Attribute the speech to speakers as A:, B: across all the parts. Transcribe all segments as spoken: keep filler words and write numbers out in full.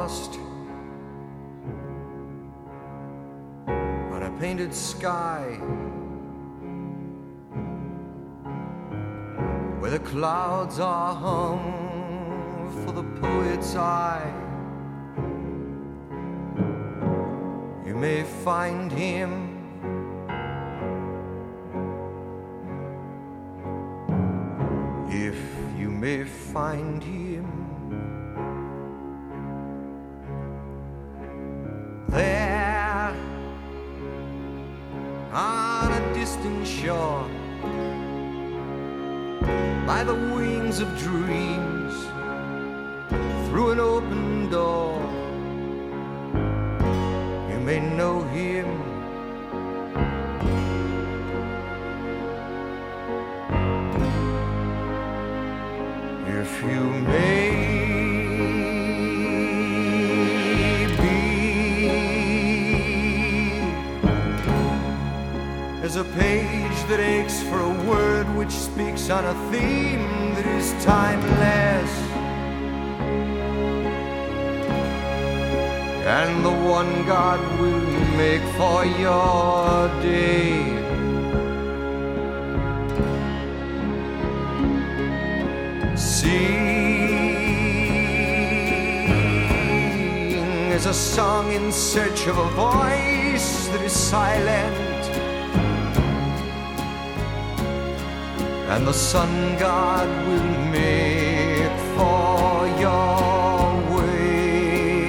A: lost on a painted sky where the clouds are hung for the poet's eye. You may find him if you may find him there on a distant shore by the wings of dreams through an open door. You may know him if you may be. There's a page that aches for a word which speaks on a theme that is timeless, and the one God will make for your day. Sing is a song in search of a voice that is silent, and the sun God will make for your way.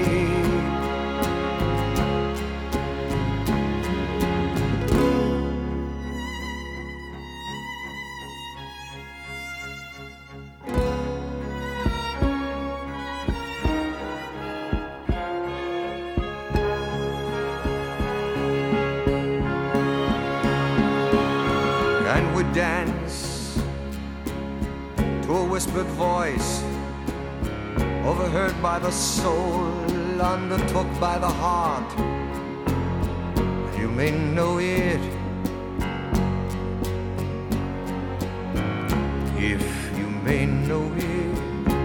A: And we dance to a whispered voice, overheard by the soul, undertook by the heart. You may know it if you may know it.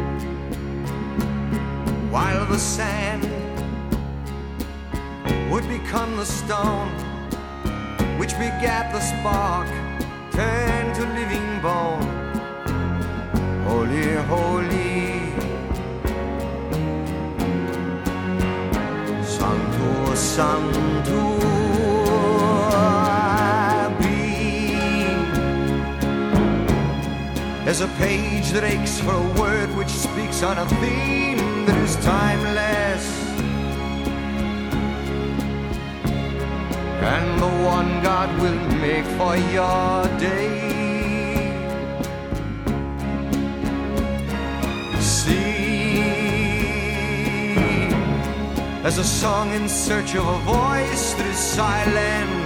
A: While the sand would become the stone which begat the spark, turned to living bone. Holy, holy, Sanctus, Sanctus be. There's a page that aches for a word which speaks on a theme that is timeless, and the one God will make for your day. As a song in search of a voice that is silent,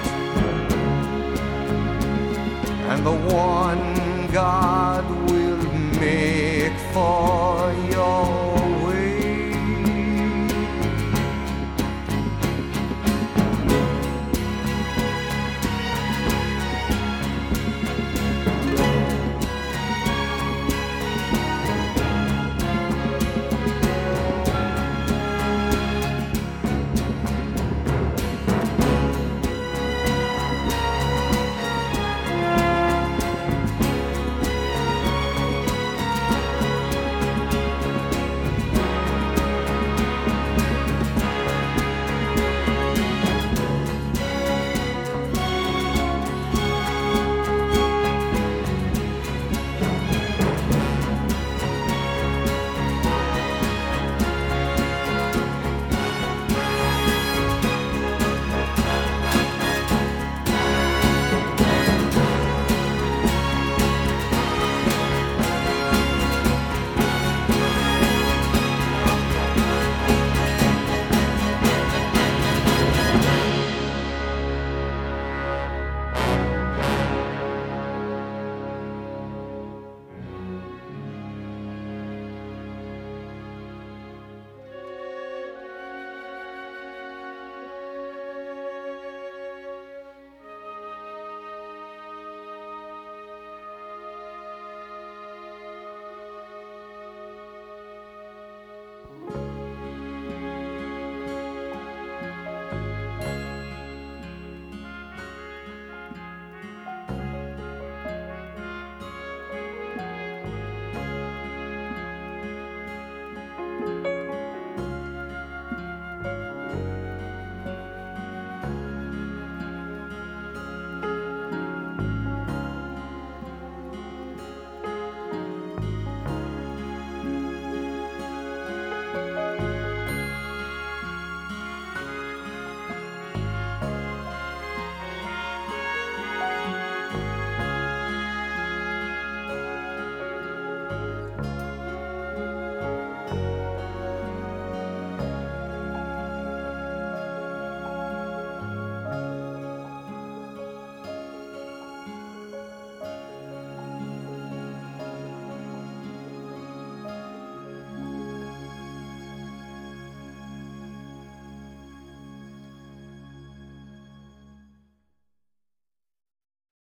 A: and the one God will make for